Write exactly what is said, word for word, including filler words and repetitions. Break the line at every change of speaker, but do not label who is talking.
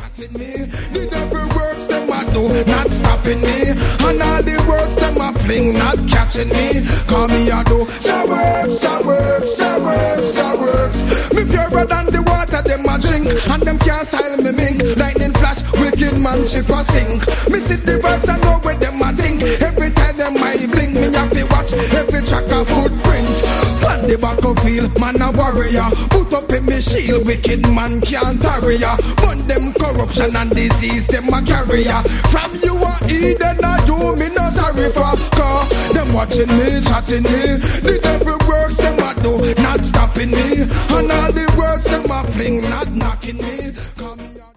chatting me. The devil works them a do, not stopping me. And all the words them a fling, not catching me. Call me a do, Jah works, Jah works, Jah works, Jah works. Me purer than the water them a drink, and them can't style me mink. Lightning flash, wicked man ship a sink. Me see the vibes and know where them a think. Every time them I blink, me have to watch every track a footprint. On the back of field, man a warrior. Put up in me shield, wicked man can't tarry ya. Burn them corruption and disease, them a carrier. From you a Eden or you, me no sorry for. Cause them watching me, chatting me. The devil works them a do, not stopping me. And all the words them a fling, not knocking me.